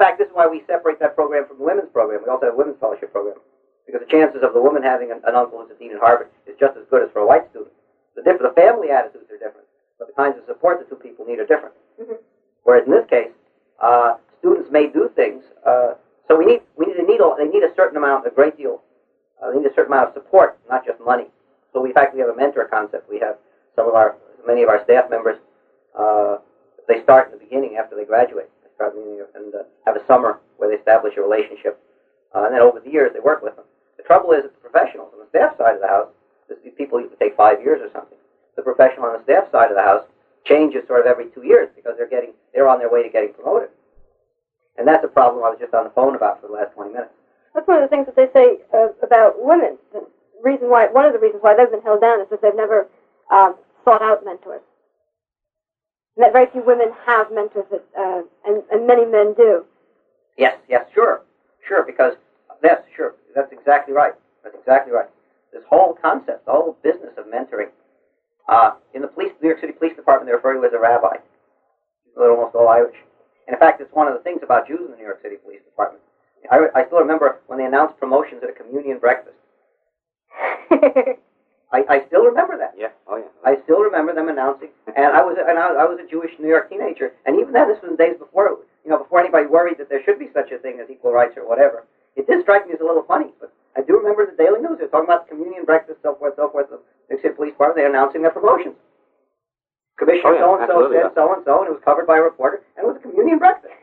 fact, this is why we separate that program from the women's program. We also have a women's fellowship program. Because the chances of the woman having an uncle who's a dean at Harvard is just as good as for a white student. The family attitudes are different, but the kinds of support the two people need are different. Mm-hmm. Whereas in this case, students may do things. So they need a certain amount, a great deal. They need a certain amount of support, not just money. So in fact, we have a mentor concept. We have many of our staff members. They start in the beginning after they graduate. They start and have a summer where they establish a relationship, and then over the years they work with them. The trouble is that the professionals on the staff side of the house, these people used to take 5 years or something. The professional on the staff side of the house changes sort of every 2 years because they're on their way to getting promoted. And that's a problem I was just on the phone about for the last 20 minutes. That's one of the things that they say about women. One of the reasons why they've been held down is that they've never sought out mentors. And that very few women have mentors, and many men do. Yes, sure, because, yes, sure, that's exactly right. This whole concept, the whole business of mentoring, in the New York City Police Department, they refer to as a rabbi. They're almost all Irish. And in fact, it's one of the things about Jews in the New York City Police Department. I still remember when they announced promotions at a communion breakfast. I still remember that. Yeah. Oh yeah. I still remember them announcing, and I was a Jewish New York teenager, and even then, this was the days before anybody worried that there should be such a thing as equal rights or whatever. It did strike me as a little funny, but I do remember the Daily News. They were talking about the communion breakfast, so forth. The New York City Police Department, they're announcing their promotions. Commissioner so-and-so said so-and-so, and it was covered by a reporter, and it was a communion breakfast.